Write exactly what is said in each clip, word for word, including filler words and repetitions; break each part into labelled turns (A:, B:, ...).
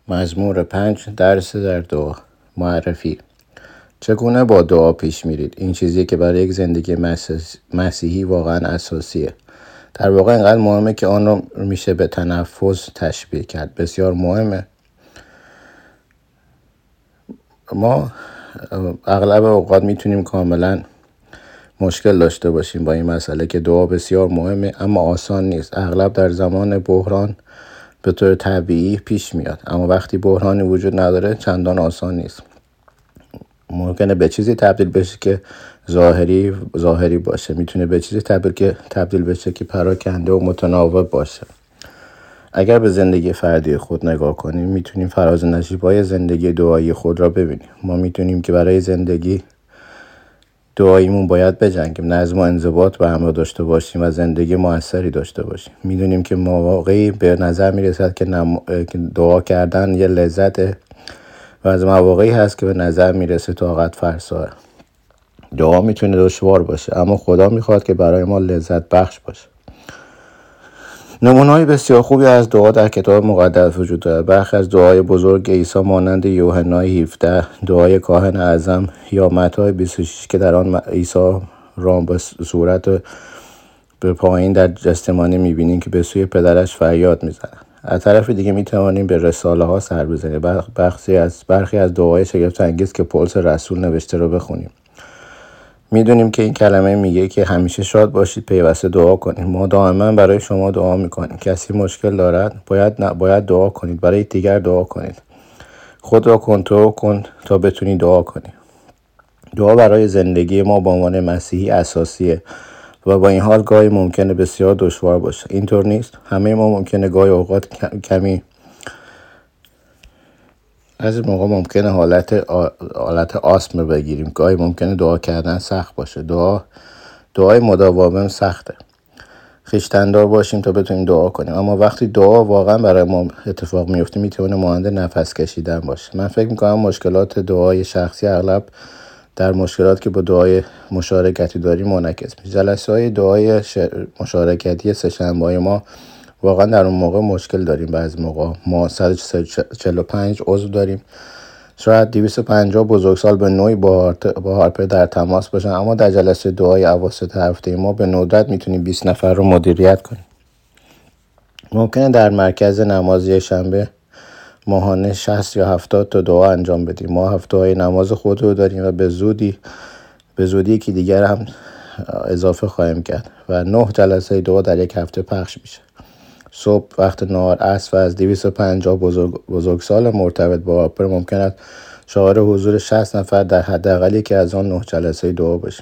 A: مزمور پنج، درس در دعا. معرفی. چگونه با دعا پیش میرید؟ این چیزیه که برای یک زندگی مسیحی واقعا اساسیه. در واقع اینقدر مهمه که آن رو میشه به تنفس تشبیه کرد. بسیار مهمه. ما اغلب اوقات میتونیم کاملا مشکل داشته باشیم با این مسئله که دعا بسیار مهمه اما آسان نیست. اغلب در زمان بحران به طور طبیعی پیش میاد، اما وقتی بحرانی وجود نداره چندان آسان نیست. ممکنه به چیزی تبدیل بشه که ظاهری ظاهری باشه، میتونه به چیزی تبدیل که تبدیل بشه که پراکنده و متناوب باشه. اگر به زندگی فردی خود نگاه کنیم، میتونیم فراز و نشیب‌های زندگی دعایی خود را ببینیم. ما میتونیم که برای زندگی دعاییمون باید بجنگیم، نظم و انضباط به همراه داشته باشیم و زندگی موثری داشته باشیم. میدونیم که مواقعی به نظر میرسد که نم... دعا کردن یه لذته و از مواقعی هست که به نظر میرسه طاقت فرساه. دعا میتونه دشوار باشه اما خدا میخواد که برای ما لذت بخش باشه. نمونه‌های بسیار خوبی از دعا در کتاب مقدس وجود دارد. برخی از دعای بزرگ عیسی مانند یوحنا هفده، دعای کاهن اعظم یا متی بیست و شش که در آن عیسی را به صورت به پایین در گتسمانی می‌بینیم که به سوی پدرش فریاد می‌زند. از طرف دیگه می‌توانیم به رساله ها سر بزنیم. بخشی از برخی از دعای شگفت انگیز که پولس رسول نوشته رو بخونیم. میدونیم که این کلمه میگه که همیشه شاد باشید، پیوسته دعا کنید. ما دائما برای شما دعا میکنیم. کسی مشکل دارد باید ن... باید دعا کنید، برای دیگر دعا کنید. خود را کنترل کن تا بتونی دعا کنی. دعا برای زندگی ما به عنوان مسیحی اساسیه و با این حال گاهی ممکنه بسیار دشوار باشه. اینطور نیست؟ همه ما ممکنه گاهی اوقات کمی از این موقع ممکنه حالت آ... حالت آسم بگیریم. گاهی ممکنه دعا کردن سخت باشه. دعا دعای مداوم سخته. خویشتن‌دار باشیم تا بتونیم دعا کنیم. اما وقتی دعا واقعا برای ما اتفاق میفته میتونه مانند نفس کشیدن باشه. من فکر میکنم مشکلات دعای شخصی اغلب در مشکلات که با دعای مشارکتی داریم منعکس میشه. جلسه‌های دعای ش... مشارکتی سه‌شنبه‌های ما واقعا در اون موقع مشکل داریم. بعضی موقع ما صد و چهل و پنج عضو داریم، شاید دویست و پنجاه بزرگسال به نوعی با هارپر در تماس باشن، اما در جلسه دعای اواسط هفته ما به ندرت میتونیم بیست نفر رو مدیریت کنیم. ممکنه در مرکز نماز یک شنبه ماهانه شصت یا هفتاد تا دعا انجام بدیم. ما هفته‌های نماز خود رو داریم و به زودی به زودی که دیگر هم اضافه خواهیم کرد و نه جلسه دعا در یک هفته پخش میشه. صبح، وقت نهار، عصر و از دویست و پنجاه بزرگ بزرگسال مرتبط با هارپر ممکن است شعار حضور شصت نفر در حداقلی که از آن نه جلسه دعا باشه.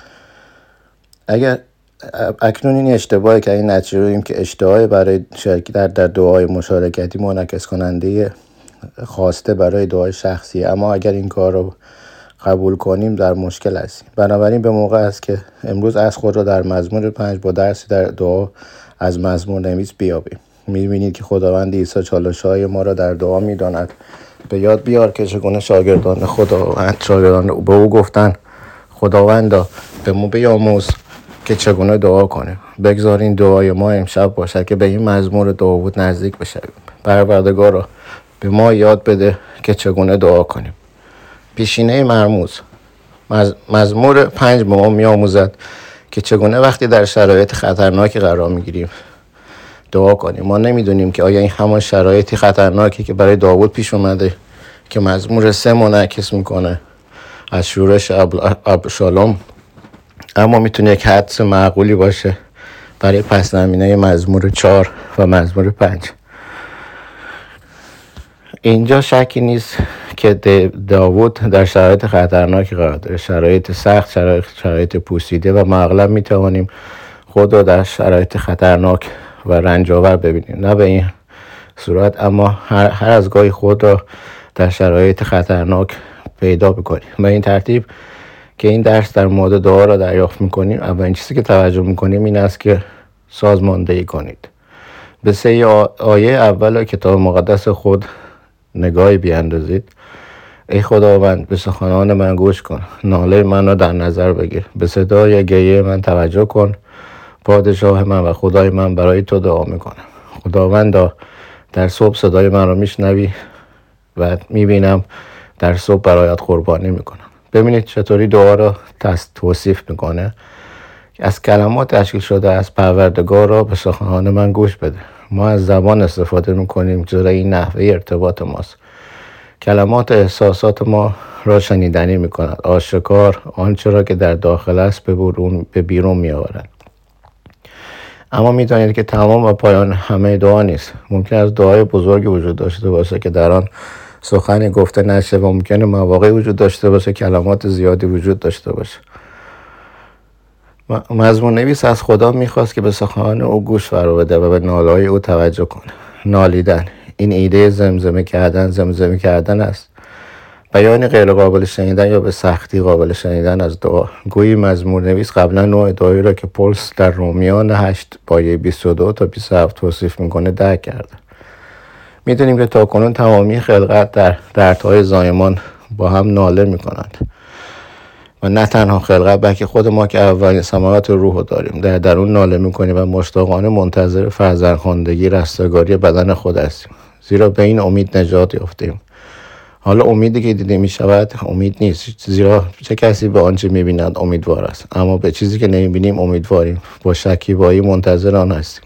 A: اگر اکنون این اشتباهی که این نتیجه داریم که اشتهای برای شرکت در, در دعای مشارکتی منعکس کننده خواسته برای دعای شخصی، اما اگر این کار رو قبول کنیم در مشکل هستیم. بنابراین به موقع است که امروز از خود را در مزمور پنج با درسی در دعا از مزمور نویس بیابیم. می‌بینید که خداوند عیسی چالش‌های ما را در دعا می‌داند. به یاد بیار که چگونه شاگردان خداوند شاگردان به او گفتند خداوندا به ما بیاموز که چگونه دعا کنیم. بگذارین دعای ما امشب باشد که به این مزمور داوود نزدیک بشویم. پروردگارا به ما یاد بده که چگونه دعا کنیم. پیشینه مرموز. مز... مزمور پنج به ما می‌آموزد که چگونه وقتی در شرایط خطرناکی قرار میگیریم دعا کنیم. ما نمیدونیم که آیا این همان شرایطی خطرناکی که برای داوود پیش اومده که مزمور سه منعکس میکنه از شورش ابشالوم، اما میتونه یک حدس معقولی باشه برای پس زمینه مزمور چهار و مزمور پنج. اینجا شکی نیست که داوود در شرایط خطرناکی قرار داره، شرایط سخت، شرایط, شرایط پوسیده و ما اغلب میتوانیم خود را در شرایط خطرناک و رنجاور ببینیم. نه به این صورت، اما هر, هر از گاهی خود را در شرایط خطرناک پیدا بکنیم. به این ترتیب که این درس در مورد دعا را دریافت میکنیم، اولین چیزی که توجه میکنیم این است که سازماندهی کنید. به سه آیه اول کتاب مقدس خود نگاهی بیاندازید. ای خداوند به سخنان من گوش کن، ناله من را در نظر بگیر، به صدای گریه من توجه کن. پادشاه من و خدای من برای تو دعا میکنم. خداوندا در صبح صدای من را میشنوی و میبینم در صبح برایت قربانی میکنم. ببینید چطوری دعا را توصیف میکنه. از کلمات تشکیل شده از پروردگار را به سخنان من گوش بده. ما از زبان استفاده میکنیم زیرا این نحوه ارتباط ماست. کلمات احساسات ما را شنیدنی میکند. آشکار آنچه را که در داخل است به بیرون به بیرون میآورد. اما میدانید که تمام و پایان همه دعا نیست. ممکن است دعای بزرگی وجود داشته باشه که در آن سخنی گفته نشه و ممکنه مواقعی وجود داشته باشه کلمات زیادی وجود داشته باشه. مزمور نویس از خدا میخواست که به سخنان او گوش فرا بده و به ناله‌های او توجه کنه. نالیدن، این ایده زمزمه کردن زمزمه کردن است. بیان غیر قابل شنیدن یا به سختی قابل شنیدن از دعا. گویی مزمور نویس قبلا نوع دعایی را که پولس در رومیان هشت پایه بیست و دو تا بیست و هفت توصیف میکنه درک کرده. میدونیم که تاکنون تمامی خلقت در دردهای زایمان با هم ناله میکنند و نه تنها خلقت بلکه خود ما که اولین ثمرات روح رو داریم در درون ناله میکنیم و مشتاقانه منتظر فرزندخواندگی رستگاری بدن خود هستیم، زیرا به این امید نجات یافتیم. حالا امیدی که دیده میشود امید نیست، زیرا چه کسی به آنچه میبیند امیدوار است، اما به چیزی که نمیبینیم امیدواریم، با شکیبایی منتظر آن هستیم.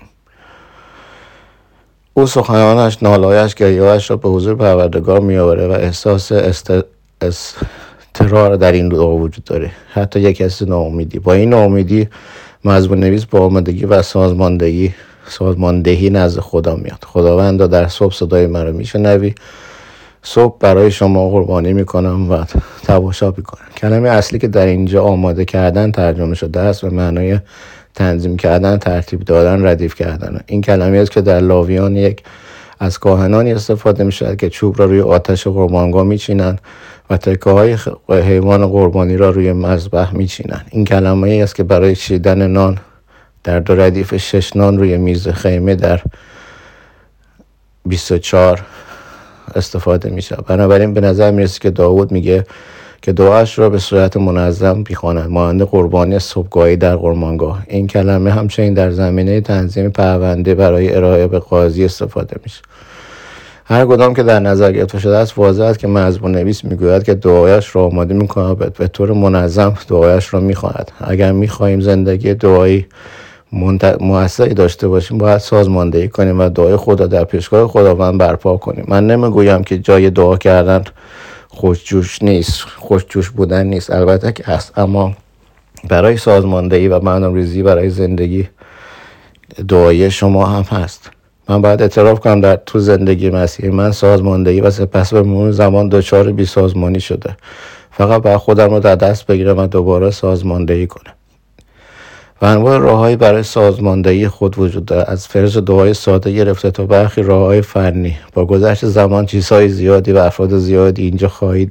A: او سخنانش، ناله‌هایش، گریه‌هایش را به حضور پروردگار میآورد و احساس است... اضطرار در این دعا وجود داره، حتی یک حس ناامیدی. با این ناامیدی مزمور نویس با آمادگی و سازماندهی سازماندهی نزد خدا میاد. خداوندا در صبح صدای من رو میشنوی، صبح برای شما قربانی میکنم و تماشا میکنم. کلمه اصلی که در اینجا آماده کردن ترجمه شده است و معنای تنظیم کردن، ترتیب دادن، ردیف کردن. این کلمه است که در لاویان یک از کاهنانی استفاده میشود که چوب را روی آتش قربانگاه میچینند و تکه های حیوان قربانی را روی مذبح میچینند. این کلمه ای است که برای چیدن نان در دو ردیف شش نان روی میز خیمه در بیست و چهار استفاده میشه. بنابراین به نظر میرسه که داوود میگه که دعاش را به صورت منظم بخواند، مانند قربانی صبحگاهی در قربانگاه. این کلمه همچنین در زمینه تنظیم پرونده برای ارائه به قاضی استفاده میشه. هر کدام که در نظر گرفته شده است، واضح است که مزمور نویس میگوید که دعایش را آماده میکنه، به طور منظم دعایش را میخواند. اگر میخواهیم زندگی دعایی موثری داشته باشیم، باید سازماندهی کنیم و دعای خدا در پیشگاه خداوند برپا کنیم. من نمیگویم که جای دعا کردن خوشجوش نیست، خوشجوش بودن نیست، البته که هست، اما برای سازماندهی و برنامه‌ریزی برای زندگی دعای شما هم هست. من باید اعتراف کنم در تو زندگی مسیحی من سازماندهی و سپس به مرور زمان دچار بی سازمانی شده. فقط باید خودم رو در دست بگیرم و دوباره سازماندهی کنم. و انواع راههایی برای سازماندهی خود وجود دارد، از فرض دعای ساده گرفته تا برخی راههای فنی. با گذشت زمان چیزهای زیادی و افراد زیادی اینجا خواهید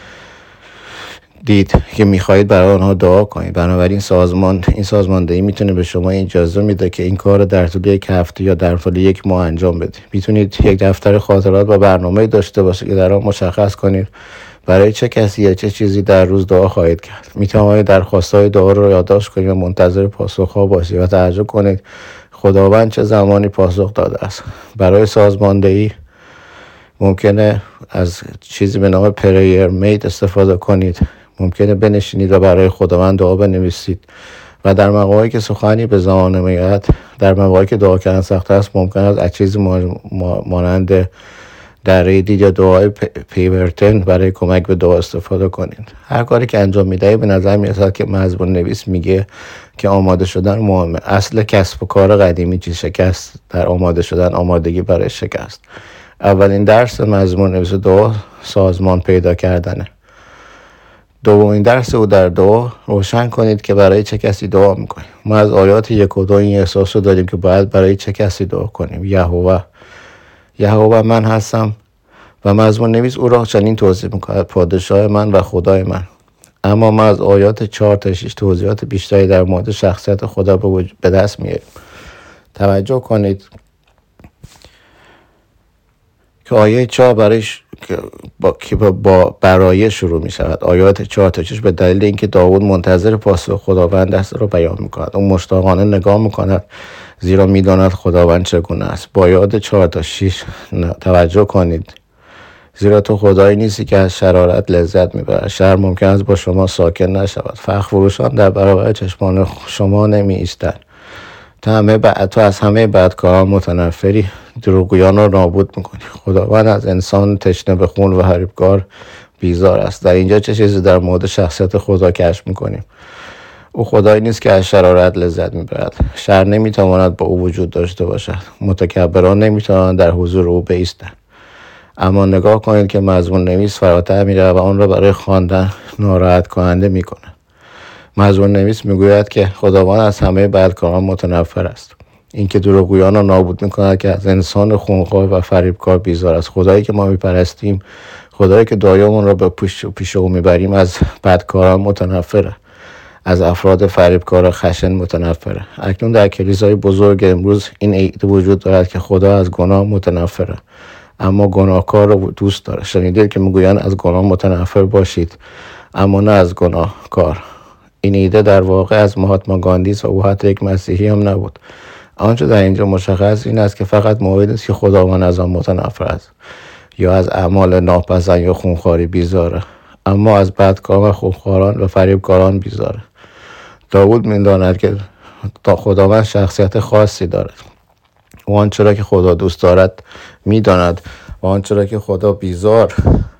A: دید که میخواهید برای آنها دعا کنید. بنابراین سازمان این سازماندهی میتونه به شما اجازه میده که این کار در طول یک هفته یا در طول یک ماه انجام بدید. میتونید یک دفتر خاطرات و برنامه داشته باشید که در آن مشخص کنید برای چه کسی یا چه چیزی در روز دعا خواهید کرد. میتوانید درخواست‌های دعا را یادداشت کنید و منتظر پاسخ‌ها باشید و تعجب کنید خداوند چه زمانی پاسخ داده است. برای سازماندهی ممکنه از چیزی به نام پریر میت استفاده کنید. ممکنه بنشینید و برای خداوند دعا بنویسید و در مواقعی که سخنی به زمان نمیاد، در مواقعی که دعا کردن سخت است، ممکن است از چیزی مانند در دید یا دعای پیورتن برای کمک به دعا استفاده کنید. هر کاری که انجام میدهید به نظر میرسد که مزمور نویس میگه که آماده شدن مهمه. اصل کسب و کار قدیمی چی؟ شکست. در آماده شدن آمادگی برای شکست. اولین درس مزمور نویس دعا سازمان پیدا کردنه. دومین درس او در دعا روشن کنید که برای چه کسی دعا میکنید. ما از آیات یک و دو این احساس رو داریم که باید برای چه کسی دعا کنیم. یهوه یهوه من هستم و مزمور نویس او را چنین توصیف میکند: پادشاه من و خدای من. اما ما از آیات چهار تا شش توضیحات بیشتری در مورد شخصیت خدا به دست میاریم. توجه کنید که آیه چهار برای ش... با... که با برای شروع می شود. آیات چهار تا شش به دلیل اینکه داوود منتظر پاسخ خداوند است را بیان می کند. او مشتاقانه نگاه می کند زیرا می داند خداوند چگونه است. با آیات چهار تا شش توجه کنید. زیرا تو خدایی نیستی که از شرارت لذت میبرد. شر ممکن است با شما ساکن نشود. فخر فروشان در برابر چشمان شما نمی ایستند. تو, همه ب... تو از همه بدکاران متنفری، دروغگویان را نابود میکنی. خداوند از انسان تشنه به خون و حریبکار بیزار است. در اینجا چه چیزی در مورد شخصیت خدا کشف میکنیم؟ او خدایی نیست که از شرارت لذت میبرد. شر نمیتواند با او وجود داشته باشد. متکبران نمیتوانند در حضور او بایستند. اما نگاه کنید که مضمون نویس فراتر میره و آن را برای خواندن ناراحت کننده میکنه. مضمون نویس میگوید که خداوند از همه بدکاران متنفر است. اینکه دروغگویان را نابود میکند که از انسان خونخوار و فریبکار بیزار است. خدایی که ما میپرستیم، خدایی که دایمون را به پیش او میبریم، از بدکاران متنفره. از افراد فریبکار خشن متنفره. اکنون در کلیسای بزرگ امروز این عقیده وجود دارد که خدا از گناه متنفره، اما گناهکار رو دوست داره. شنیدید که میگویند از گناه متنفر باشید، اما نه از گناهکار. این ایده در واقع از مهاتما گاندی است و او حتی یک مسیحی هم نبود. آنچه در اینجا مشخص این است که فقط موعد است که خداوند از آن متنفر است یا از اعمال ناپسند یا خونخواری بیزاره، اما از بدکاران و خونخواران و فریبکاران بیزاره. داوود می‌داند که خداوند شخصیت خاصی دارد. و آنچه را که خدا دوست دارد می‌داند و آنچه را که خدا بیزار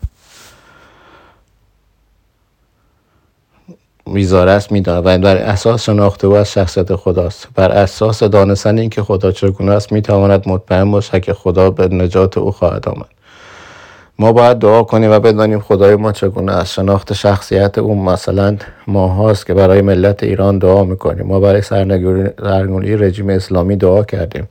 A: بیزار است می‌داند و بر اساس شناخت او از شخصیت خداست. بر اساس دانستن این که خدا چگونه است می‌تواند مطمئن باشد که خدا به نجات او خواهد آمد. ما باید دعا کنیم و بدانیم خدای ما چگونه است. شناخت شخصیت او مثلا ما هاست که برای ملت ایران دعا میکنیم. ما برای سرنگونی رژیم اسلامی دعا کردیم.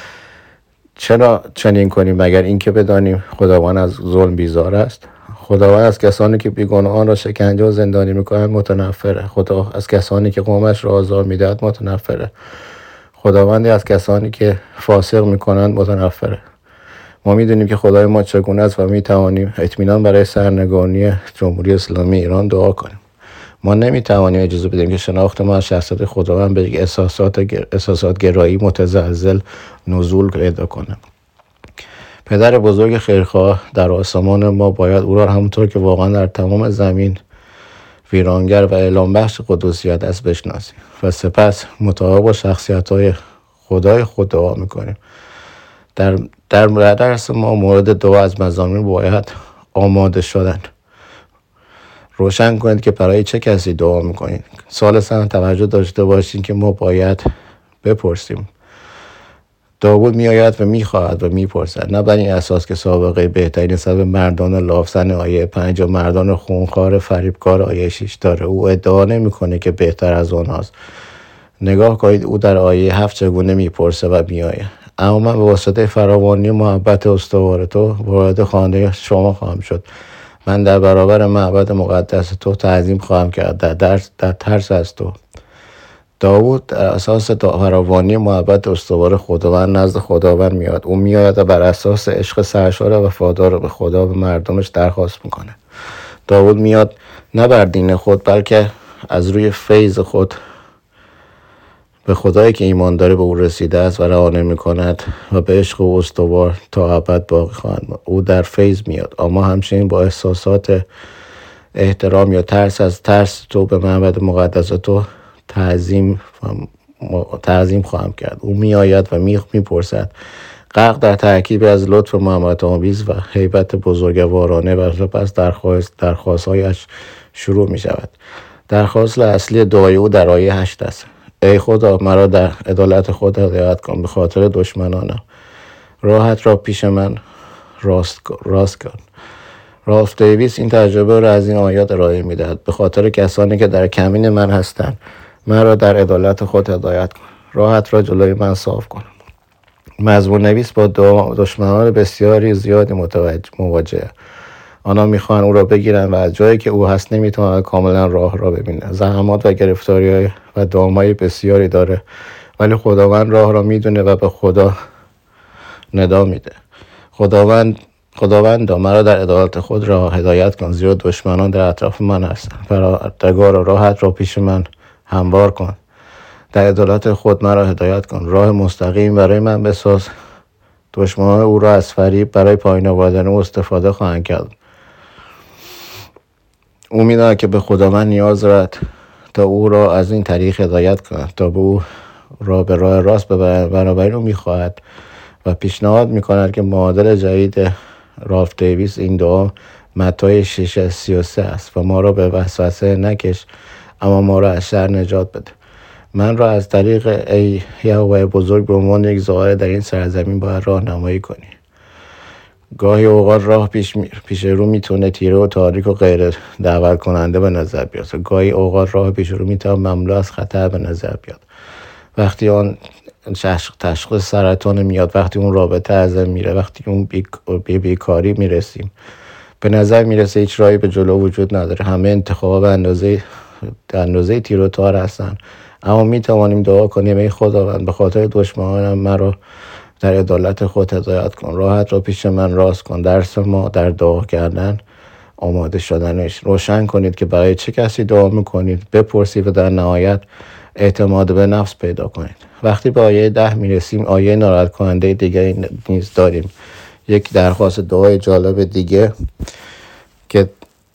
A: چرا چنین کنیم مگر اینکه بدانیم خداوند از ظلم بیزار است؟ خداوند از کسانی که بیگناهان را شکنجه و زندانی میکنند متنفره. خدا از کسانی که قومش را آزار میدهد متنفره. خداوند از کسانی که فاسق میکنند متنفره. ما میدونیم که خدای ما چگونه است و میتوانیم اطمینان برای سرنگونی جمهوری اسلامی ایران دعا کنیم. ما نمیتوانیم اجازه بدیم که شناخت ما از شخصیت خداوند به یک احساسات احساسات گرایی متزلزل نزول پیدا کنه. پدر بزرگ خیرخواه در آسمان ما باید او را همونطور که واقعا در تمام زمین ویرانگر و اعلام بخش قدوسیت است بشناسیم و سپس مطابق با شخصیت‌های خدای خود دعا میکنیم. در در درس ما مورد دعا از مزامین باید آماده شدن. روشن کنید که برای چه کسی دعا میکنید. ثالثاً توجه داشته باشید که ما باید بپرسیم. داوود میآید و میخواهد و میپرسد، نه بر این اساس که سابقه بهتری نسبت به مردان لافزن آیه پنج و مردان خونخوار فریبکار آیه شش داره. او ادعا نمیکنه که بهتر از آنهاست. نگاه کنید او در آیه هفت چگونه میپرسه و میآید: اما من به واسطه فراوانی محبت استوار تو وارد خانه شما خواهم شد. من در برابر معبد مقدس تو تعظیم خواهم کرد در, در, در ترس از تو. داوود در اساس فراوانی محبت استوار خداوند نزد خداوند میاد. او میاد و بر اساس عشق سرشار و وفادار به خدا و مردمش درخواست میکنه. داوود میاد نه بر دین خود بلکه از روی فیض خود به خدایی که ایمان داره به او رسیده است و رها نمی‌کند و به عشق او استوار تا ابد باقی خواهد ماند. او در فیض میاد، اما همچنین با احساسات احترام یا ترس از ترس تو به معبد مقدس تو تعظیم تعظیم خواهم کرد. او میآید و میخ میپرسد، غرق در ترکیب از لطف محبت آمیز و هیبت بزرگوارانه و سپس درخواست درخواست‌هایش شروع می شود. درخواست اصلی دعای او در آیه هشت است: ای خدا مرا در عدالت خود هدایت کن به خاطر دشمنانم. راحت را پیش من راست راست کن. رالف دیویس این تجربه را از این آیات ارائه می‌دهد: به خاطر کسانی که در کمین من هستند مرا در عدالت خود هدایت کن. راحت را جلوی من صاف کن. مزمور نویس با دشمنان بسیاری زیادی متوجه مواجه. آنها میخوان او را بگیرن و از جایی که او هست نمیتواند کاملا راه را ببینه. زحمات و گرفتاری و دامای بسیاری داره، ولی خداوند راه را میدونه و به خدا ندا میده. خداوند خداوند مرا در عدالت خود را هدایت کن، زیرا دشمنان در اطراف من هستند. پروردگار راحت را پیش من هموار کن. در عدالت خود مرا هدایت کن. راه مستقیم برای من بساز دشمنان او را از فریب برای پایین آوردن او استفاده خواهند کرد. او می‌داند که به خداوند نیاز دارد تا او را از این طریق هدایت کند، تا به او را به راه راست ببرد. بنابراین او می‌خواهد و پیشنهاد می‌کند که معادل جدید رالف دیویس این دعا متی شش از سی و سه است: و ما را به وسوسه نکش، اما ما را از شر نجات بده. من را از طریق ای یهوه بزرگ به عنوان یک ظاهر در این سرزمین باید راهنمایی کنی. گاهی اوقات راه پیش, می... پیش رو میتونه تیره و تاریک و غیر دعوت کننده به نظر بیاد. گاهی اوقات راه پیش رو میتونه مملو از خطر به نظر بیاد. وقتی آن تشخیص سرطان میاد، وقتی اون رابطه از هم میره، وقتی اون بی... بیکاری میرسیم، به نظر میرسه هیچ راهی به جلو وجود نداره. همه انتخابا به اندازه در اندازه تیر و تار هستن. اما می توانیم دعا کنیم: ای خداوند، به خاطر دشمنانم مرا در عدالت خود هدایت کن. راحت را پیش من راست کن. درس ما در دعا کردن آماده شدنش. روشن کنید که برای چه کسی دعا میکنید. بپرسید و در نهایت اعتماد به نفس پیدا کنید. وقتی به آیه ده میرسیم، آیه ناراحت کننده دیگه نیز داریم. یک درخواست دعای جالب دیگه که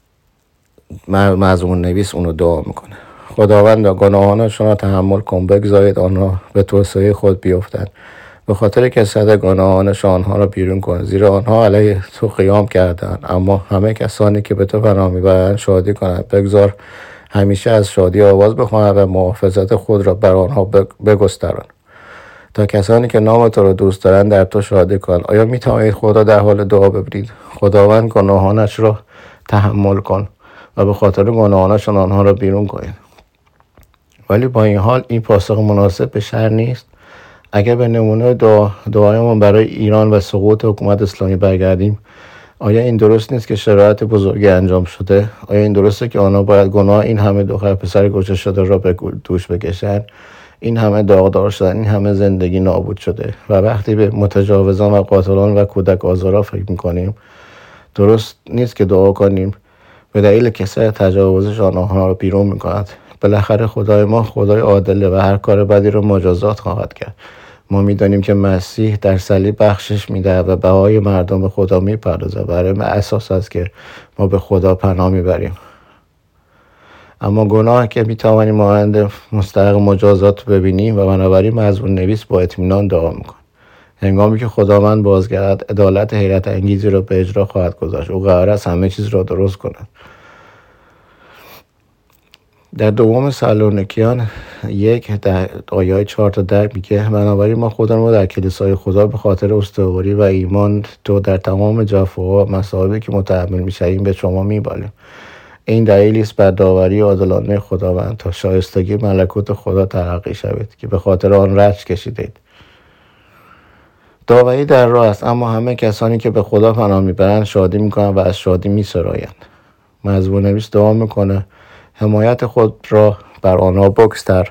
A: مضمون نویس اونو دعا میکنه: خداوند، گناهانشان را تحمل کن، بگذارید آنها به توسعه خود بیفتند. به خاطر کثرت گناهانشان آنها را بیرون کن، زیرا آنها علیه تو قیام کردند. اما همه کسانی که به تو پناه میبرند شادی کنند. بگذار همیشه از شادی آواز بخوانند و محافظت خود را بر آنها بگستران، تا کسانی که نام تو را دوست دارند در تو شادی کنند. آیا میتوانید خدا در حال دعا ببینید: خداوند، گناهانش را تحمل کن و به خاطر گناهانشان آنها را بیرون کنید. ولی با این حال این پاسخ مناسب به شر نیست. اگر به نمونه دعا دعایمان برای ایران و سقوط حکومت اسلامی برگردیم، آیا این درست نیست که شرایط بزرگی انجام شده؟ آیا این درسته که آنها باید گناه این همه دختر پسر کشته شده را به دوش بکشند؟ این همه داغدار شدن، این همه زندگی نابود شده. و وقتی به متجاوزان و قاتلان و کودک آزارا فکر میکنیم، درست نیست که دعا کنیم به دلیل کسر تجاوزشان آنها را بیرون میکند. بالاخره خدای ما خدای عادله و هر کار بدی را مجازات خواهد کرد. ما میدانیم که مسیح در صلیب بخشش میدهد و بهای مردم به خدا میپردازد. برای ما اساس است که ما به خدا پناه میبریم. اما گناه که میتوانیم مانند مستحق مجازات ببینیم و بنابراین مضمون نویس با اطمینان دعا میکن. هنگامی که خداوند بازگردد، عدالت حیرت انگیزی را به اجرا خواهد گذاشت. او قرار است همه چیز را درست کند. در دوم سالونیکیان یک در آیه چهار تا در میگه: بنابراین ما خودمون رو در کلیسای خدا به خاطر استواری و ایمان تو در تمام جفاها و مصائبی که متحمل میشیم به شما میبالیم. این دلیلی است بر داوری عادلانه خداوند، تا شایستگی ملکوت خدا ترقی شوید که به خاطر آن رنج کشیدید. داوری در راه است، اما همه کسانی که به خدا پناه میبرند شادی میکنند و از شادی میسرایند. مضمون نویس دعا میکنه: حمایت خود را بر آنها بگستر،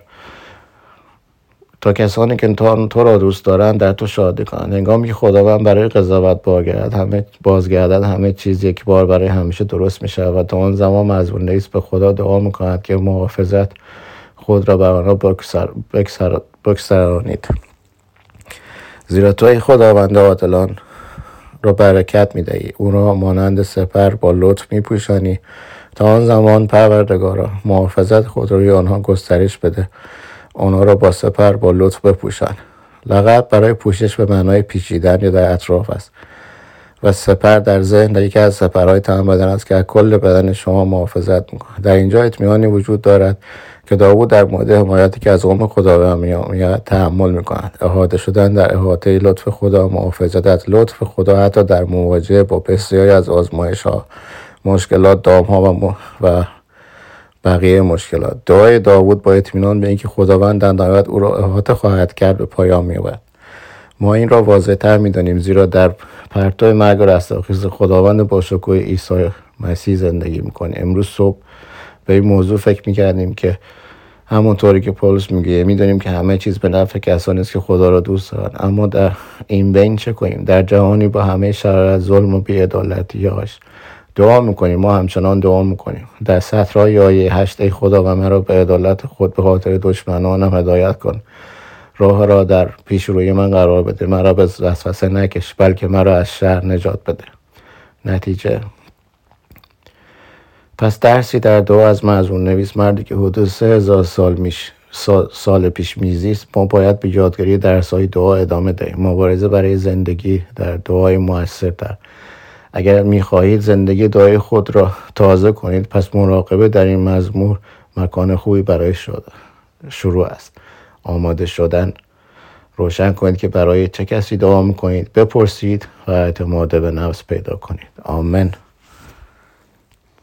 A: تا کسانی که تو را دوست دارند در تو شادی کنند. هنگامی که خداوند برای قضاوت بازگردد همه بازگردد همه چیز یک بار برای همیشه درست می شود و تا آن زمان مضمون نویس به خدا دعا می کند که محافظت خود را بر آنها بگستر بگستر بگسترانید. زیرا تو ای خداوند عادلان را برکت می دهی، او را مانند سپر با لطف می پوشانی. تا آن زمان پروردگارا، محافظت خود روی آنها گسترش بده، آنها را با سپر با لطف بپوشان. لقب برای پوشش به معنای پیچیدن یا در اطراف است و سپر در ذهن در یکی از سپرهای تمام بدن است که از کل بدن شما محافظت می‌کند. در اینجا اطمینانی وجود دارد که داوود در مورد حمایتی که از قوم خدا می‌آید تحمل می‌کند. احاطه شدن در احاطه لطف خدا، محافظت از لطف خدا حتی در مواجهه با بسیاری از آزمایش‌ها، مشکلات، دام‌ها و, م... و بقیه مشکلات. دعای داوود با اطمینان به اینکه خداوند در نهایت او را احاطه خواهد کرد به پایان می‌آورد. ما این را واضح‌تر می‌دانیم زیرا در پرتو مرگ و رستاخیز خداوند با شکوه عیسی مسیح زندگی می‌کنیم. امروز صبح به این موضوع فکر می‌کردیم که همونطوری که پولس میگه می‌دانیم که همه چیز به نفع کسانی است که خدا را دوست دارند، اما در این بین چه کنیم؟ در جهانی با همه شرایط ظلم و بی‌عدالتی‌هاش دعا میکنیم. ما همچنان دعا میکنیم. در سطرهای آیه هشت: ای خدا و مرا به عدالت خود به خاطر دشمنانم هدایت کن. راه را در پیش روی من قرار بده، مرا به وسوسه نکش، بلکه مرا از شر نجات بده. نتیجه: پس درسی در دعا از معزون نویس مردی که حدود سه هزار سال, میش سال, سال پیش میزیست، ما باید به یادگیری درس‌های دعا ادامه دهیم. مبارزه برای زندگی در دعای مؤثرتر. اگر میخواهید زندگی دعای خود را تازه کنید، پس مراقبه در این مزمور مکان خوبی برای شروع است. آماده شدن. روشن کنید که برای چه کسی دعا میکنید، بپرسید و اعتماد به نفس پیدا کنید. آمین.